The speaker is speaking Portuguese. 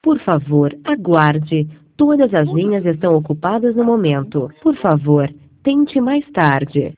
Por favor, aguarde. Todas as linhas estão ocupadas no momento. Por favor, tente mais tarde.